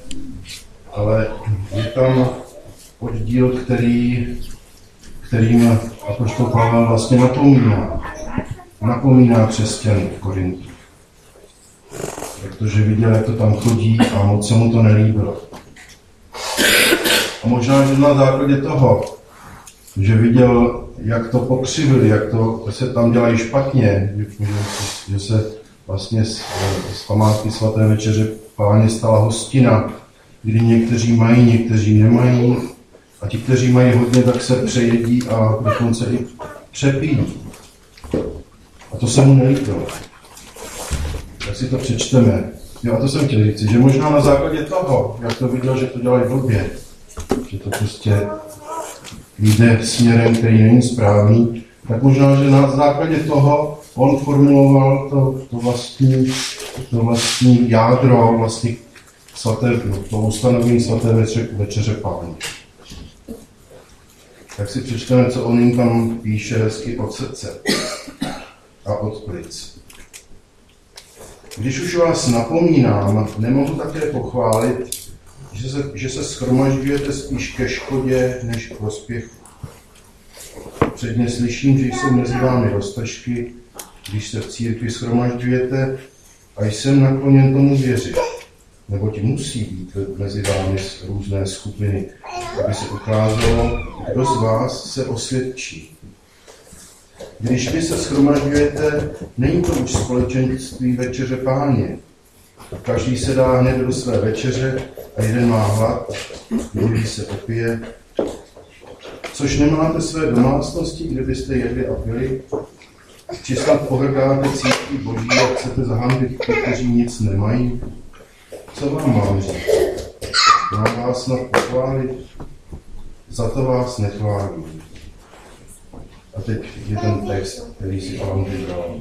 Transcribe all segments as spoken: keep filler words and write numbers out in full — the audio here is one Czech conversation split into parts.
ale je tam oddíl, který, kterým apoštol Pavel vlastně napomíná. Napomíná křesťany v Korintu. Protože viděl, jak to tam chodí a moc se mu to nelíbilo. A možná, že na základě toho, že viděl, jak to pokřivili, jak to se tam dělají špatně, že, že se vlastně z, z památky svaté večeře Páně stala hostina, kdy někteří mají, někteří nemají a ti, kteří mají hodně, tak se přejedí a dokonce i přepijí. A to se mu nelíbilo. Tak si to přečteme. Jo, a to jsem chtěl říct, že možná na základě toho, jak to viděl, že to dělají blbě, že to prostě jde směrem, který není správný, tak možná, že na základě toho on formuloval to, to, vlastní, to vlastní jádro, vlastní svaté, to ustanovení svaté večeře, večeře Páně. Tak si přečteme, co on jim tam píše hezky od srdce a od plic. Když už vás napomínám, nemohu také pochválit, že se, že se shromažďujete spíš ke škodě, než k prospěchu. Předně slyším, že jsou mezi vámi roztržky, když se v církvi shromažďujete, a jsem nakloněn tomu věřit. Neboť musí být mezi vámi různé skupiny, aby se ukázalo, kdo z vás se osvědčí. Když vy se shromažďujete, není to už společenství večeře Páně. Každý se dá hned do své večeře a jeden má hlad, druhý se opije. Což nemáte své domácnosti, kde byste jedli a pili? Či snad pohrdáte církví Boží a chcete zahanbit ty, kteří nic nemají? Co vám mám říct? Mám vás snad pochválit? Za to vás nechválím. A teď je ten text, který si Alan vybral.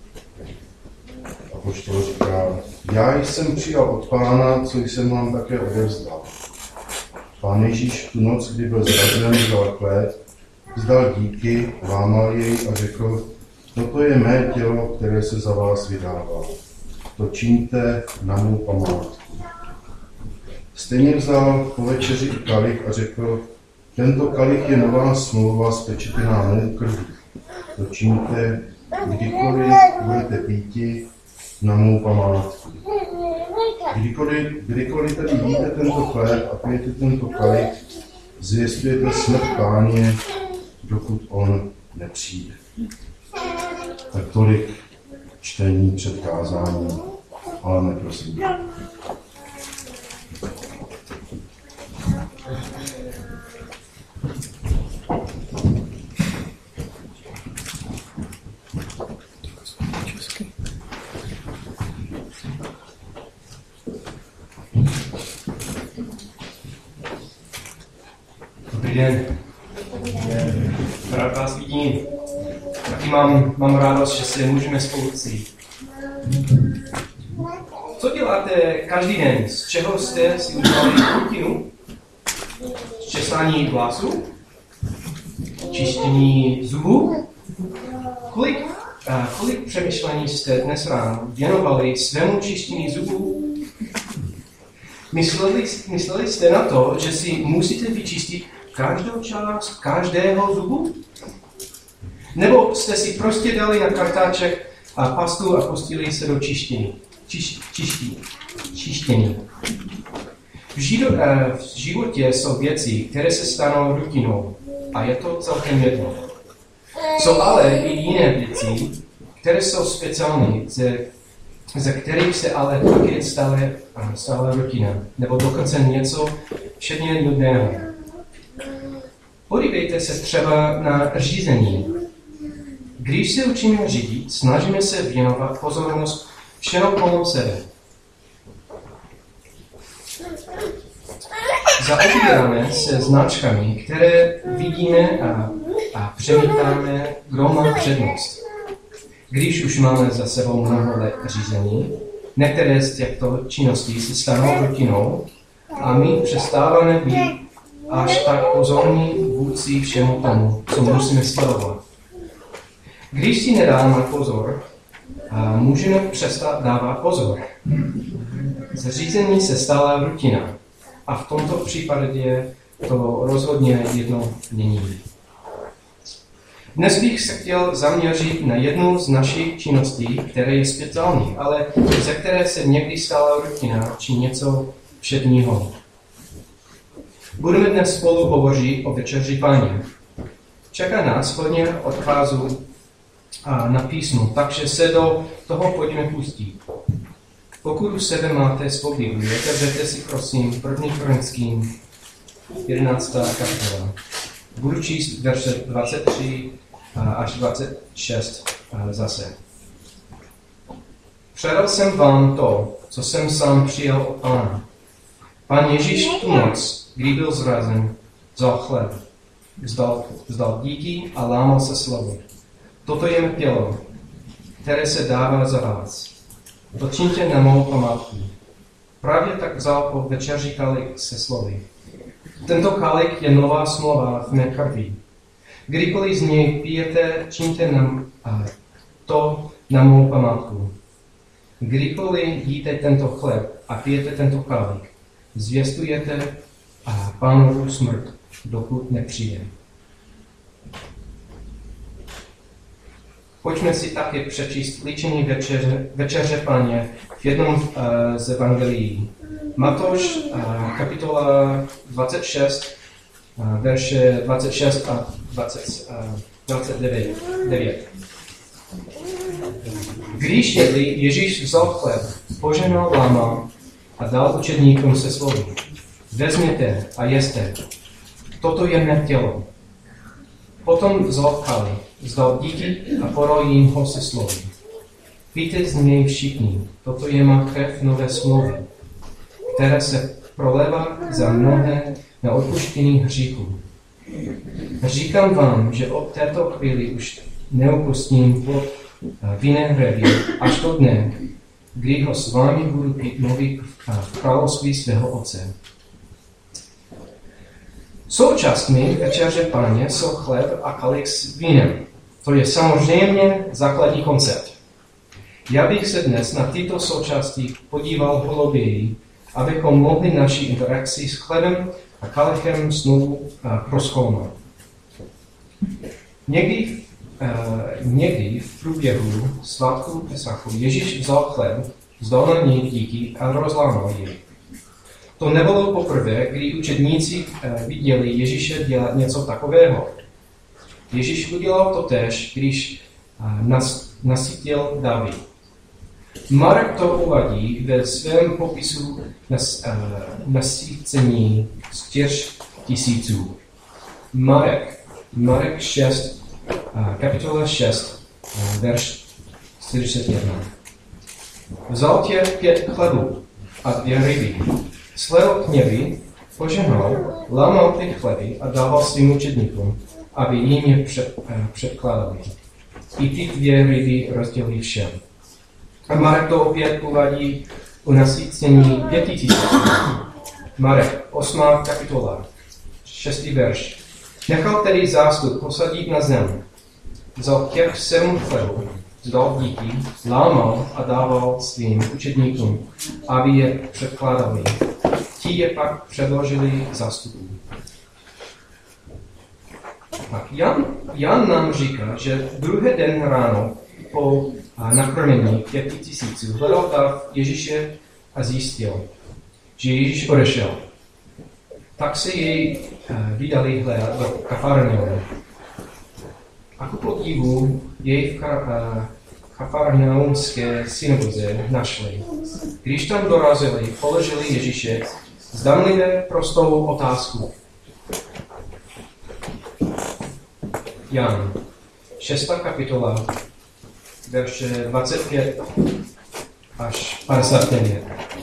Apoštol říká, já jsem přijal od Pána, co jsem vám také odevzdal. Pán Ježíš v tu noc, kdy byl zrazen, vzal chléb, vzdal díky, lámal jej a řekl, toto je mé tělo, které se za vás vydává. To čiňte na mou památku. Stejně vzal po večeři i kalich a řekl, tento kalich je nová smlouva spečetěná mou krví. To čiňte, kdykoliv budete píti, na mou památku. Kdykoliv, kdykoliv tedy jíte tento chléb a pijete tento kalich, zvěstujete smrt Páně, dokud on nepřijde. Tak tolik čtení před kázáním, ale neprosím. Dobrý den. Rád vás vidím. Taky mám, mám rádost, že se můžeme spolu sejít. Co děláte každý den? Z čeho jste si udělali rutinu? Česání vlasů? Čištění zubů? Kolik, uh, kolik přemýšlení jste dnes ráno věnovali svému čištění zubů? Mysleli, mysleli jste na to, že si musíte vyčistit každou část každého zubu? Nebo jste si prostě dali na kartáček a pastu a pustili se do čištění? Čiš, čiští, čištění. V, žido, v životě jsou věci, které se stanou rutinou a je to celkem jedno. Jsou ale i jiné věci, které jsou speciální, ze, ze kterých se ale taky stále, stále rutina, nebo dokonce něco všetně nudného. Podívejte se třeba na řízení. Když se učíme řídit, snažíme se věnovat pozornost všemu kolem sebe. Zaobíráme se značkami, které vidíme a, a přemítáme, kdo má přednost. Když už máme za sebou mnoho let řízení, některé z těchto činností se stanou rutinou a my přestáváme být až tak pozorní vůdci všemu tomu, co musíme sledovat. Když si nedáme pozor, můžeme přestat dávat pozor. Zařízení se stala rutina a v tomto případě to rozhodně jedno není. Dnes bych se chtěl zaměřit na jednu z našich činností, která je speciální, ale ze které se někdy stala rutina či něco všedního. Budeme dnes spolu hovořit o večeři Páně. Čeká nás hodně odkazů na písmu, takže se do toho pojďme pustit. Pokud u sebe máte svou Bibli, otevřete si prosím první Korinským jedenáctá kapitola. Budu číst verše dvacet tři až dvacet šest zase. Předal jsem vám to, co jsem sám přijal od Pána. Pán Ježíš tu noc, kdy byl zrazen, vzal chléb, vzdal, vzdal díky a lámal se slovy. Toto je mé tělo, které se dává za vás. To čiňte na mou památku. Právě tak vzal po večeři kalich se slovy. Tento kalich je nová smlouva v mé krvi. Kdykoliv z něj pijete, čiňte nám to na mou památku. Kdykoliv jíte tento chléb a pijete tento kalich, zvěstujete Pánovu smrt, dokud nepřijde. Pojďme si také přečíst líčení večeře, večeře Páně v jednom uh, z evangelií. Matouš, uh, kapitola dvacet šest, uh, verše dvacet šest a dvacet, uh, dvacet devět. Když jedli, Ježíš vzal chléb, požehnal, lámal a dal učedníkům se slovy. Vezměte a jeste. Toto je mé tělo. Potom vzal kalich, vzdal díky a podal jim ho se slovy. Pijte z něj všichni, toto je má krev nové smlouvy, která se prolévá za mnohé na odpuštění hříchů. Říkám vám, že od této chvíli už neopustím pod vinné hřeby až do dne, kdy ho s vámi budu pít nový v království svého Otce. Součástmi večeře Páně jsou chléb a kalich s vínem. To je samozřejmě základní koncept. Já bych se dnes na tyto součásti podíval hlouběji, abychom mohli naši interakci s chlebem a kalichem znovu prozkoumat. Někdy, uh, někdy v průběhu svátku Pesachu Ježíš vzal chléb, vzdal na něj díky a rozlámal jej. To nebylo poprvé, kdy učedníci viděli Ježíše dělat něco takového. Ježíš udělal to též, když nas, nasytil David. Marek to uvádí ve svém popisu nas, nasycení čtyř tisíců. Marek, Marek šest, kapitola šest, verš čtyřicet jedna. Vzal tě pět chlebů a dvě ryby. Slél k něbi, požehnal, lámal ty chleby a dával svým učedníkům, aby jim je před, eh, předkládali. I ty dvě ryby rozdělili všem. A Marek to opět uvádí u nasycení pěti tisíců. Marek, osmá kapitola, šestý verš. Nechal tedy zástup posadit na zem. Vzal těch sedm chlebů, vzdal díky, lámal a dával svým učedníkům, aby je předkládali. Ti je pak předložili zástupu. Tak Jan, Jan nám říká, že druhý den ráno po nakrmení pěti tisíců hledal dav Ježíše a zjistil, že Ježíš odešel. Tak se jej vydali hledat do Kafarnaum. A ku podivu jej v kafarnaumské synagoze našli. Když tam dorazili, položili Ježíše zdanlivě prostou otázku. Jan, šestá kapitola, verše dvacet pět až padesát devět.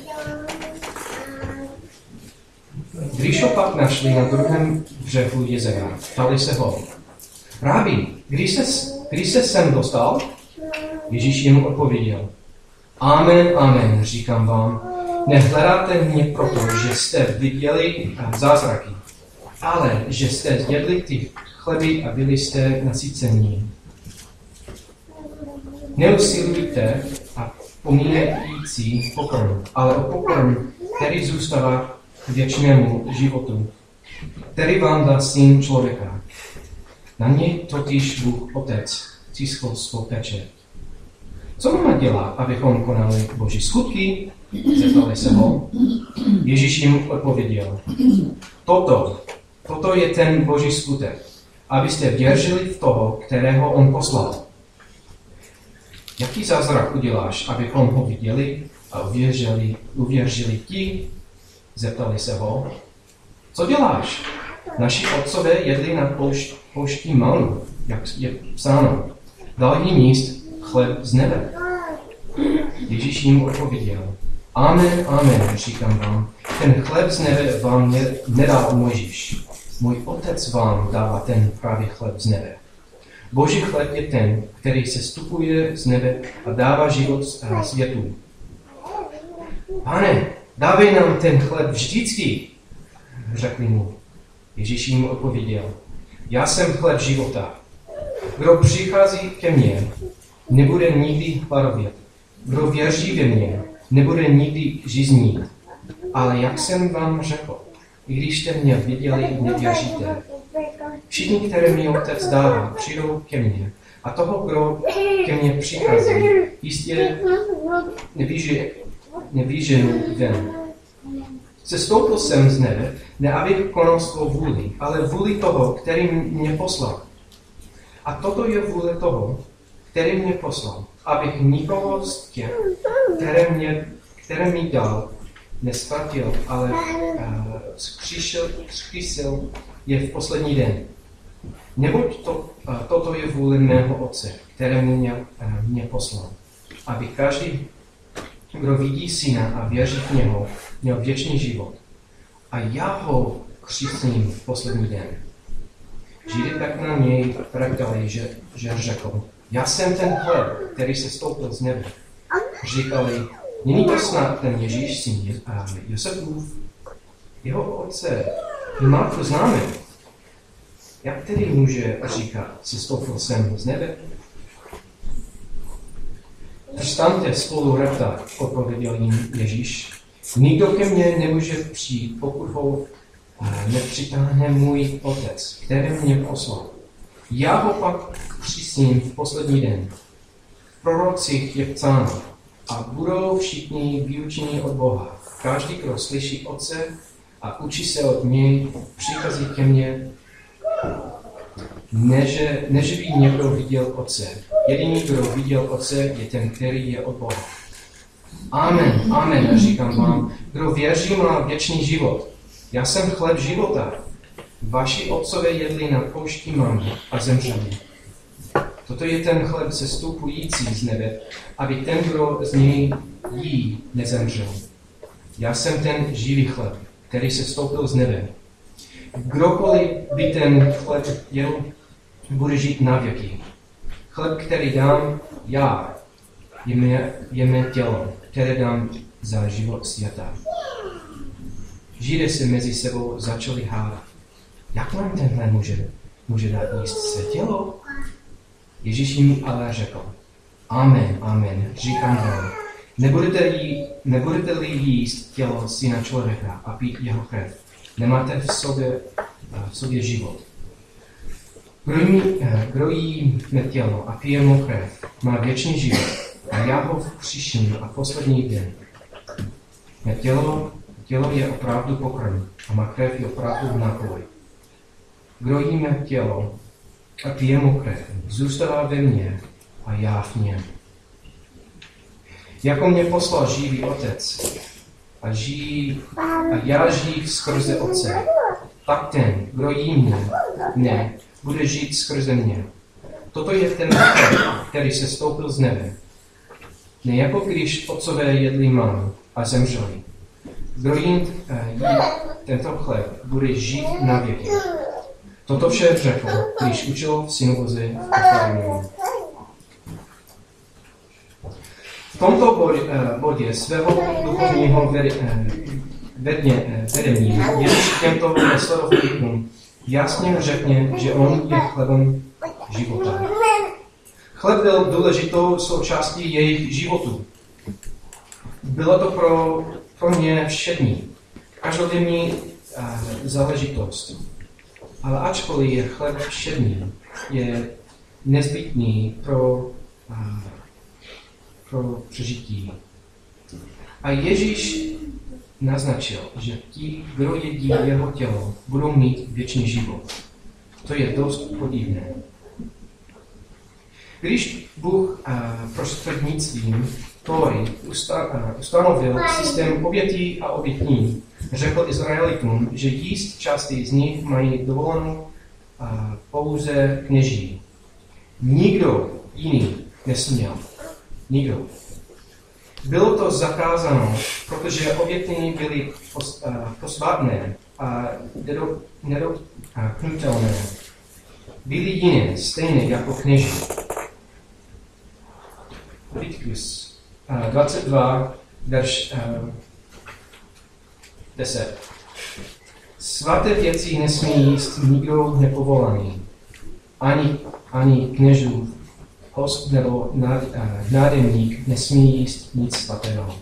Když ho pak našli na druhém břehu jezera, ptali se ho. Rábi, kdy se, kdy se sem dostal? Ježíš jim odpověděl. Amen, amen, říkám vám. Nehledáte mě proto, že jste viděli zázraky, ale že jste jedli ty chleby a byli jste nasycení. Neusilujte, pomíjející pokrm, ale o pokrm, který zůstává k věčnému životu, který vám dá Syn člověka. Na něj totiž Bůh Otec tiskl svou pečeť. Co máme dělat, abychom konali Boží skutky? Zeptali se ho. Ježíš jim odpověděl. Toto, toto je ten Boží skutek, abyste věřili v toho, kterého on poslal. Jaký zázrak uděláš, abychom ho viděli a uvěřili, uvěřili ti? Zeptali se ho. Co děláš? Naši otcové jedli na poušť, poušti manu, jak je psáno. Dal jim jíst chleb z nebe. Ježíš jim odpověděl. Amen, amen, říkám vám, ten chleb z nebe vám ne, nedal Mojžíš. Můj Otec vám dává ten právě chleb z nebe. Boží chleb je ten, který se stupuje z nebe a dává život světu. Pane, dávej nám ten chleb vždycky, řekli mu. Ježíš jim odpověděl. Já jsem chleb života. Kdo přichází ke mně, nebude nikdy hladovět. Kdo věří ve mě, nebude nikdy žíznit. Ale jak jsem vám řekl, i když jste mě viděli, nevěříte. Všichni, které mi Otec dává, přijdou ke mně. A toho, kdo ke mně přichází, jistě nevyženu ven. Sestoupil jsem z nebe, ne abych konal svou vůli, ale vůli toho, který mě poslal. A toto je vůle toho, který mě poslal, abych nikoho z těch, které, mě, které mi dal, nespratil, ale uh, zkřísil je v poslední den. Neboť to, uh, toto je vůle mého Otce, který mě, uh, mě poslal, aby každý, kdo vidí Syna a věří v něho, měl věčný život. A já ho křtím v poslední den. Židé tak na něj pravdali, že, že řekl, já jsem ten chleb, který se stoupil z nebe. Říkali, není to snad ten Ježíš, syn Josefův? Jeho otce, má to známe. Jak tedy může říkat, se stoupil jsem z nebe? Přestaňte spolu reptat, odpověděl jim Ježíš. Nikdo ke mně nemůže přijít, pokud ho nepřitáhne můj Otec, který mě poslal. Já ho pak křtím v poslední den. V prorocích je psáno, a budou všichni vyučení od Boha. Každý, kdo slyší Otce a učí se od něj, přichází ke mně, neže, neže by někdo viděl Otce. Jediný, kdo viděl Otce, je ten, který je od Boha. Amen, amen, říkám vám, kdo věří, má věčný život. Já jsem chleb života. Vaši otcové jedli na poušti manu a zemřeli. Toto je ten chleb sestupující z nebe, aby ten, kdo z něj jí, nezemřel. Já jsem ten živý chleb, který se stoupil z nebe. Kdokoliv by ten chleb jel, bude žít na věky. Chleb, který dám já, je mé, je mé tělo, které dám za život světa. Židé se mezi sebou začali hádat. Jak nám tenhle může, může dát jíst své tělo? Ježíš jim ale řekl. Amen, amen, říkám vám. Nebudete, jí, nebudete-li jíst tělo Syna člověka a pít jeho krev, nemáte v sobě, v sobě život. Kdo jí mé tělo a pije mou krev, má věčný život a já ho vkříším a poslední den. Mé tělo, tělo je opravdu pokrm a má krev je opravdu nápoj. Kdo jí mé tělo a pije mou krev, zůstává ve mně a já v něm. Jako mě poslal živý Otec a, žijí, a já žiju skrze Otce, tak ten, kdo jí mě, ne, bude žít skrze mě. Toto je ten chleb, který se stoupil z nebe. Ne jako když otcové jedli manu a zemřeli. Kdo jim jí tento chleb, bude žít na věky. Toto vše řekl, když učil v synagoze v Kafarnaum. V tomto bodě svého duchovního vedení Ježíš těmto následovníkům jasně řekne, že on je chlebem života. Chleb byl důležitou součástí jejich životu. Bylo to pro, pro ně všední, každodenní uh, záležitost. Ale ačkoliv je chleb všední, je nezbytný pro, uh, pro přežití. A Ježíš naznačil, že ti, kdo jedí jeho tělo, budou mít věčný život. To je dost podivné. Když Bůh uh, prostřednictvím Tóry usta, uh, ustanovil systém obětí a obětní, řekl Izraelitům, že jíst části z nich mají dovolenou uh, pouze kněží. Nikdo jiný nesměl. Nikdo. Bylo to zakázáno, protože obětiny byly pos, uh, posvátné a nedotknutelné. Byly jiné, stejné jako kněží. Leviticus uh, dvacet dva, verš uh, deset. Svaté věci nesmí jíst nikdo nepovolaný, ani, ani kněžů, host nebo nád, uh, nádemník nesmí jíst nic svatého.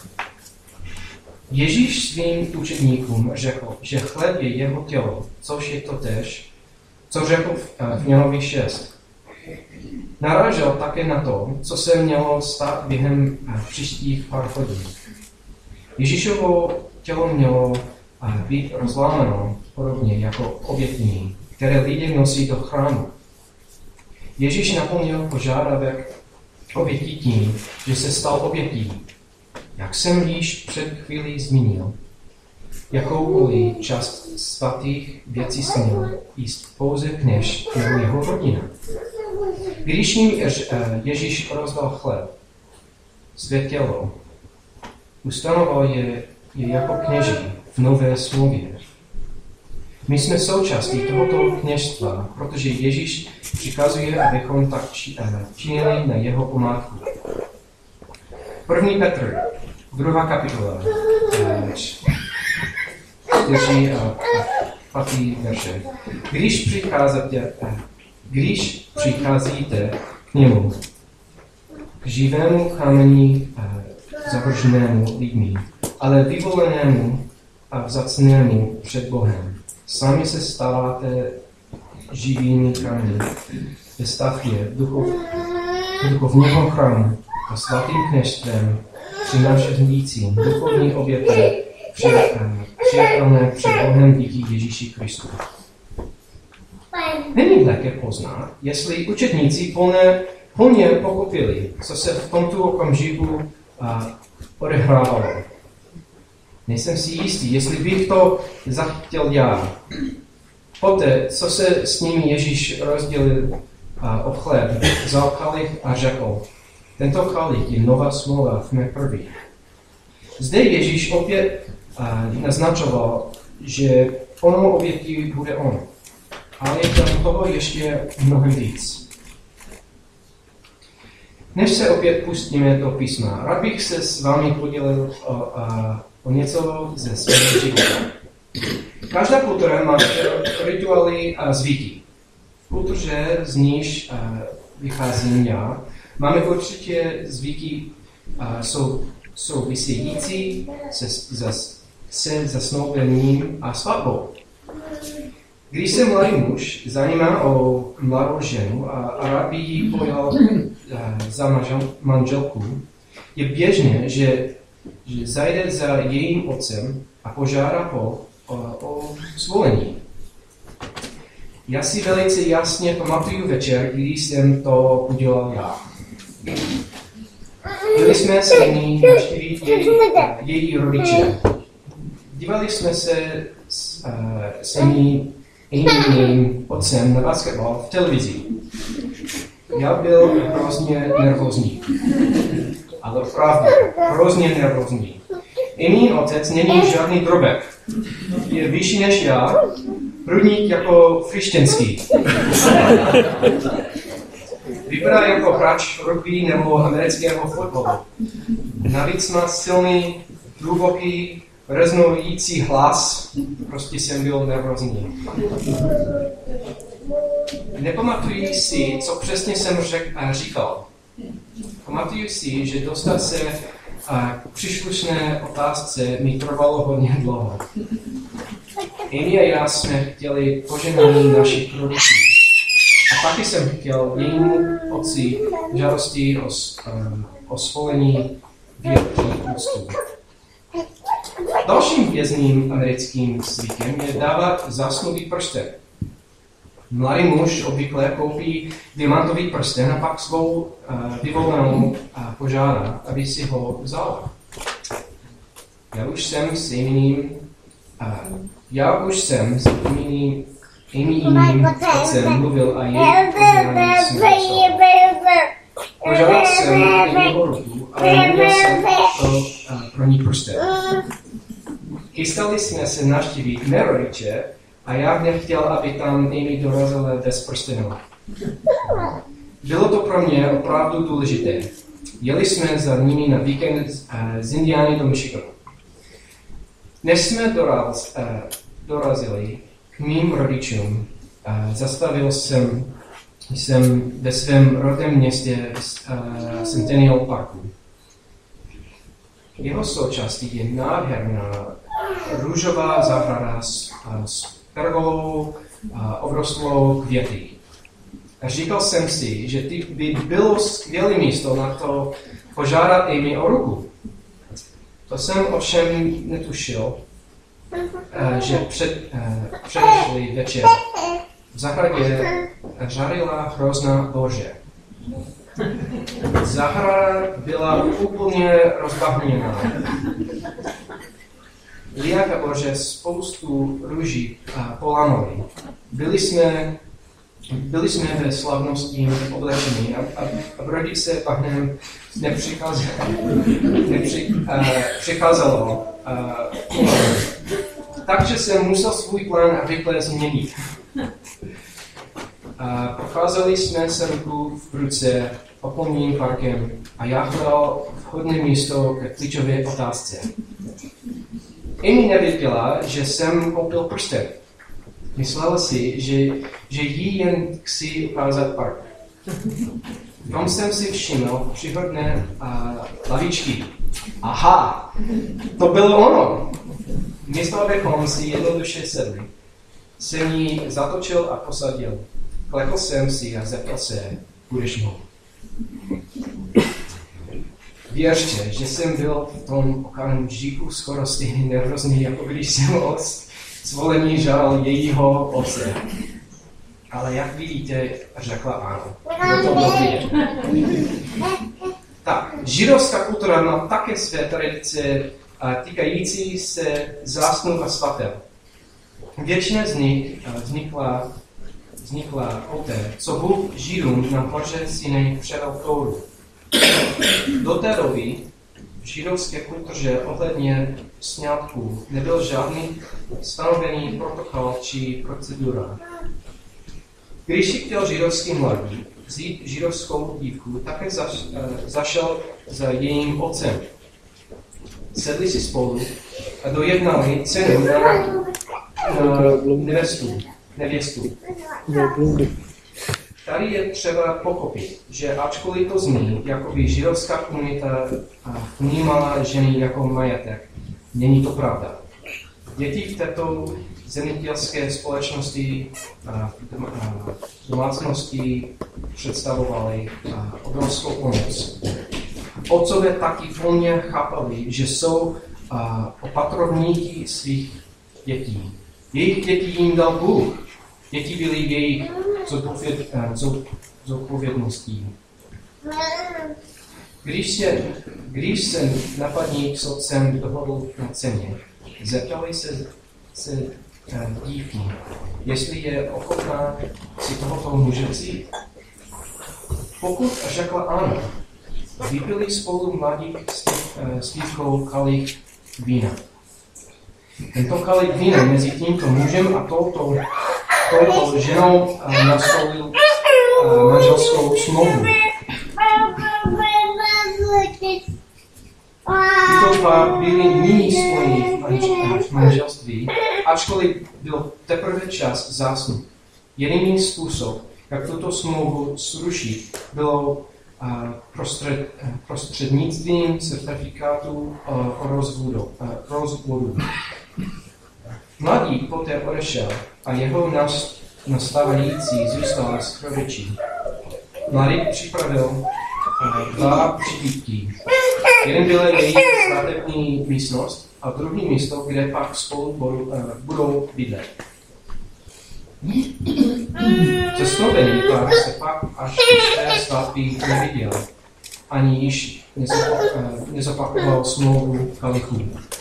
Ježíš svým učedníkům řekl, že chleb je jeho tělo, což je totéž, co řekl v, uh, v Janovi šest. Narážel také na to, co se mělo stát během uh, příštích pár hodin. Ježíšovo tělo mělo uh, být rozlámáno podobně jako obětní, které lidé nosí do chrámu. Ježíš naplnil požadavek obětí tím, že se stal obětí. Jak jsem již před chvílí zmínil, jakoukoliv část svatých věcí směl jíst pouze kněž nebo jeho rodina. Když jim Ježíš rozdal chleb, své tělo, ustanoval je, je jako kněží v nové smlouvě. My jsme součástí tohoto kněžstva, protože Ježíš přikazuje, abychom tak činili na jeho památku. První Petr, druhá kapitola, čtyři a pátý verše. Když přicházíte, když přicházíte k němu, k živému kameni zavrženému lidmi, ale vyvolenému a vzácnému před Bohem, sami se stáváte živými kameny ve stavbě duchov, duchovního chrámu a svatým kněžstvem přinášejícím duchovní oběty přijatelné před Bohem díky Ježíši Kristu. Není lehké poznat, jestli učedníci plně, plně pochopili, co se v tomto okamžiku odehrávalo. Nejsem si jistý, jestli bych to zachtěl já. Poté, co se s nimi Ježíš rozdělil o chléb, vzal kalich a řekl, tento kalich je nová smlouva v mé krvi. Zde Ježíš opět naznačoval, že onou obětí bude on. Ale je tam toho ještě mnohem víc. Než se opět pustíme do písma, rád bych se s vámi podělil o, a, o něco ze svého života. Každá kultura má rituály a zvyky. V kultuře, z níž vycházím já, máme určitě zvyky a, jsou, související se, se, se zasnoubením a svatbou. Když se mladý muž zajímá o mladou ženu a, a rád by ji pojal za manžel, manželku, je běžné, že, že zajde za jejím otcem a požádá ho o, o svolení. Já si velice jasně pamatuju večer, když jsem to udělal já. Byli jsme s ní navštívit její, její rodiče. Dívali jsme se s, uh, s ní jiným otcem na basketbal v televizi. Já byl hrozně nervózní. Ale opravdu, hrozně nervózní. Jiný otec není žádný drobek. Je vyšší než já, hrudník jako frištěnský. Vypadá jako hráč rugby nebo amerického fotbalu. Navíc má silný, hluboký, reznující hlas, prostě jsem byl nervózní. Nepamatuji si, co přesně jsem řek, říkal. Pamatuju si, že dostat se a k příslušné otázce mi trvalo hodně dlouho. Amy a já jsme chtěli požehnání našich rodičů. A taky jsem chtěl jejímu otci žádosti o, um, o svolení větší úctu. Dalším vězným americkým zvykem je dávat zásnubý prsten. Mladý muž obvykle koupí diamantový prsten a pak svou uh, vyvolenou uh, požádá, aby si ho vzala. Já už jsem s Amyním, uh, já už jsem s Amyním Amyním otcem mluvil a jejich požádání jsem dostal. Požádal jsem Amyho ruku, ale neměl jsem to uh, pro ní prsten. Chystali jsme se navštívit mé rodiče a já nechtěl, aby tam Amy dorazila bez prstenu. Bylo to pro mě opravdu důležité. Jeli jsme za nimi na víkend z Indiany do Michiganu. Než jsme doraz, dorazili k mým rodičům, zastavil jsem, jsem ve svém rodném městě Centennial Parku. Jeho součástí je nádherná růžová zahrada s, s pergolou a obrostlou květy. A říkal jsem si, že by bylo skvělé místo na to požádat Amy o ruku. To jsem ovšem netušil, že před, předešlý večer v zahradě žarila hrozná bouře. Zahrada byla úplně rozbahněná. Liak a Bože spoustu růží polanovali. Byli jsme, byli jsme ve slavnostním oblečení a, a, a rodice bahnem nepřicházelo. Takže jsem musel svůj plán rychle změnit. A procházeli jsme se ruku v ruce okolním parkem a já hledal vhodné místo ke klíčové otázce. Amy nevěděla, že jsem koupil prsten. Myslela si, že, že jí jen chci ukázat park. Tam jsem si všiml příhodné uh, lavičky. Aha, to bylo ono. Místo, abychom si jednoduše sedli, jsem ji zatočil a posadil. Klekl jsem si a zeptal se, budeš mohl. Věřte, že jsem byl v tom okamžiku skoro stejně nervózní, jako když jsem od svolení žádal jejího otce. Ale jak vidíte, řekla ano. Bylo to dobré. Tak, židovská kultura má také své tradice týkající se zásnub a svatel. Většina z nich vznikla, vznikla poté, co Bůh Židům na hoře Sinaj předal Tóru. Do té doby v židovské kultuře ohledně sňatků nebyl žádný stanovený protokol či procedura. Když si chtěl židovský mladík vzít židovskou dívku, také zaš, zašel za jejím otcem. Sedli si spolu a dojednali cenu na, na nevěstu. nevěstu. Tady je třeba pochopit, že ačkoliv to zní, jako by židovská komunita vnímala ženy jako majetek, není to pravda. Děti v této zemědělské společnosti a domácnosti představovaly obrovskou pomoc. Otcové taky plně chápali, že jsou opatrovníky svých dětí. Jejich dětí jim dal Bůh. Děti byly jejich zodpovědností. Když se, když se napadník s otcem dohodl na ceně, zeptali se, se dívky, jestli je ochotná si tohoto muže vzít. Pokud řekla ano, vypili spolu mladík s dívkou kalich vína. Tento kalich vína mezi tímto mužem a touto, touto ženou nastolil manželskou smlouvu. Tyto dva byly nyní spojení v manželství, ačkoliv byl teprve čas zásnub. Jediný způsob, jak tuto smlouvu zrušit, bylo a prostřed, prostřednictvím certifikátu o rozvodu. rozvodu. Mladý poté odešel a jeho nastávající zůstal s rodiči. Mladý připravil dva příbytky. Jeden byl její stavební místnost a druhý místo, kde pak spolu budou bydlet. Zasnovený pár se pak až do té svatby neviděl, ani již nezopakoval smlouvu kalichů.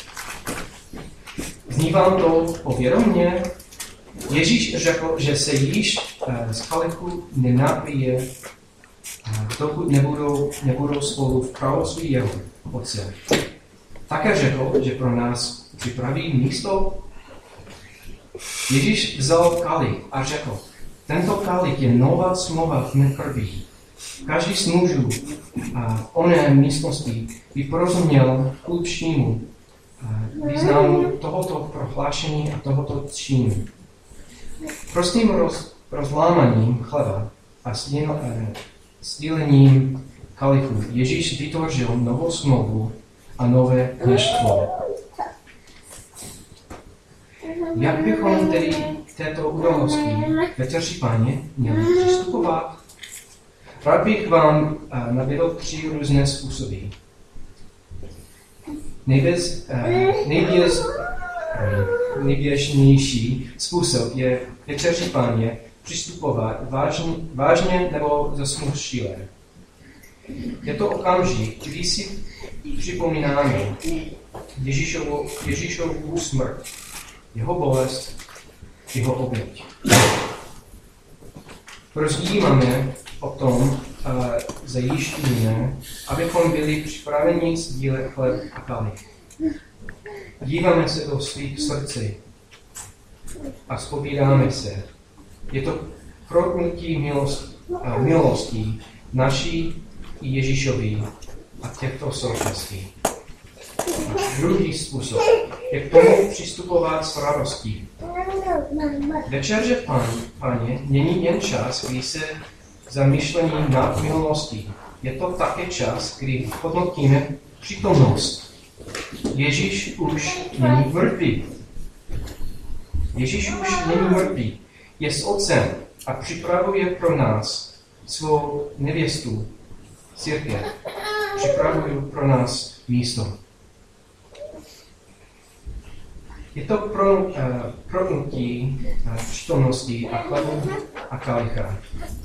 Zní vám to povědomě? Ježíš řekl, že se již z kalichu nenapije, dokud nebudou, nebudou spolu v království jeho Otce. Také řekl, že pro nás připraví místo. Ježíš vzal kalich a řekl, tento kalich je nová smlouva v mé krvi. Každý z mužů v oné místnosti by porozuměl hlubšímu významu tohoto prohlášení a tohoto činu. Prostým roz, rozlámaním chleba a sdílením kalichu Ježíš vytvořil novou smlouvu a nové kněžstvo. Jak bychom tedy k této události Večeři Páně měli přistupovat? Rád bych vám nabídl tři různé způsoby. Nejběz, nejběz, nejběžnější způsob je Večeři Páně přistupovat vážně, vážně nebo zasmušile. Je to okamžik, kdy si připomínáme Ježíšovu, Ježíšovu smrt, jeho bolest, jeho oběť. Rozdíváme o tom a zajišťujeme, abychom byli připraveni sdílet chleb a kalich. Díváme se do svých srdcí a zpovídáme se. Je to proknutí milost, milostí naší i Ježíšovi a těchto součástí. Druhý způsob je k tomu přistupovat s radostí. Večeře Páně není jen čas, kdy se zamýšlení nad milostí. Je to také čas, kdy hodnotíme přítomnost. Ježíš už není mrtvý. Ježíš už není mrtvý. Je s Otcem a připravuje pro nás svou nevěstu, církev. Připravuje pro nás místo. Je to pro, uh, proknutí uh, přítomnosti a chladu a kalicha.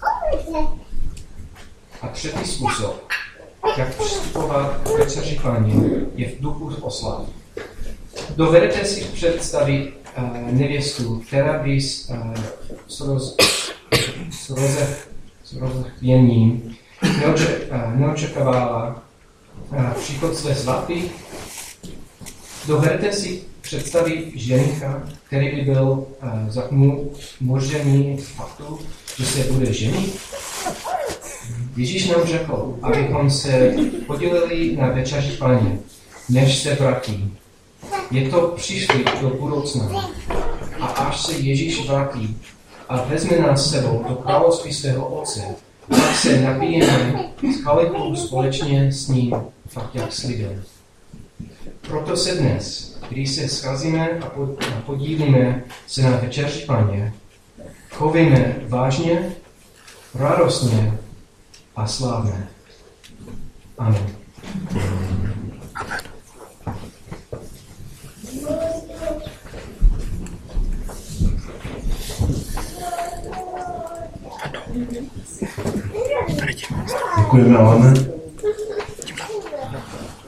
A třetí způsob, jak přistupovat k Večeři Páně, je v duchu oslav. Dovedete si představit uh, nevěstu, která by s, uh, s, roz, s, roze, s rozchvěním neoče, uh, neočekávala uh, příchod své svatby? Dovedete si představit ženicha, který by byl uh, zakmužený z faktu, že se bude ženit? Ježíš nám řekl, abychom se podělili na Večeři Páně, než se vrátí. Je to přišli do budoucna. A až se Ježíš vrátí a vezme nás sebou do království svého Otce, tak se napijeme z kalichu společně s ním, tak jak slíbil. Proto se dnes, když se scházíme a podílíme se na Večeři Páně, chovíme vážně, radostně a slávně. Amen. Děkujeme, Alene.